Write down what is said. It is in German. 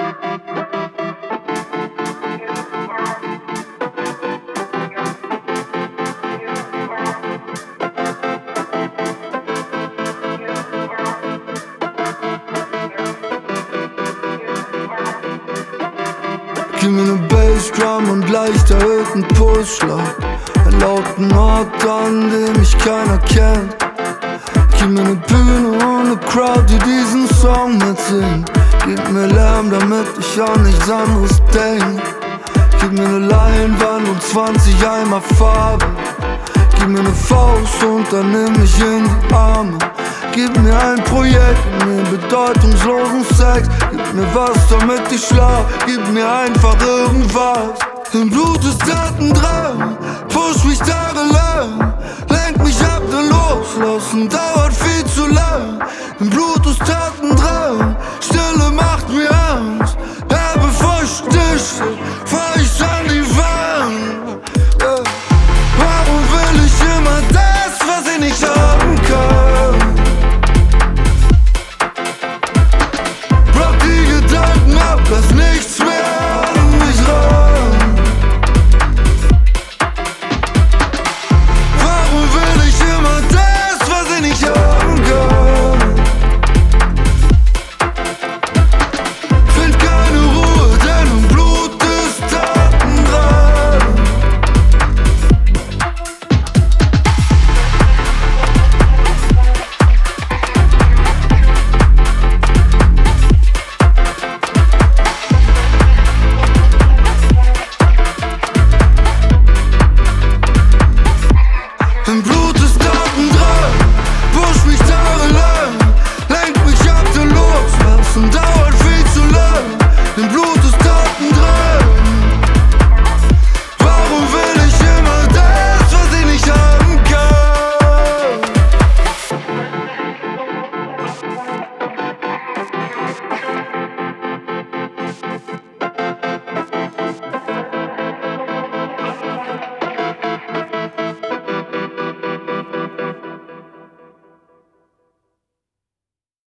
Gib mir ne Bassdrum und leicht erhöhten Pulsschlag, einen lauten Ort, an dem mich keiner kennt. Gib mir ne Bühne und ne Crowd, die diesen Song mitsingt. Gib mir Lärm, damit ich an nichts anderes denk. Gib mir ne Leinwand und 20 Eimer Farbe. Gib mir ne Faust und dann nimm mich in die Arme. Gib mir ein Projekt, gib mir bedeutungslosen Sex. Gib mir was, damit ich schlaf, gib mir einfach irgendwas. Denn Blut ist Tatendrang, push mich tagelang. Lenk mich ab, denn loslassen dauert viel zu lang. Denn Blut ist Tatendrang,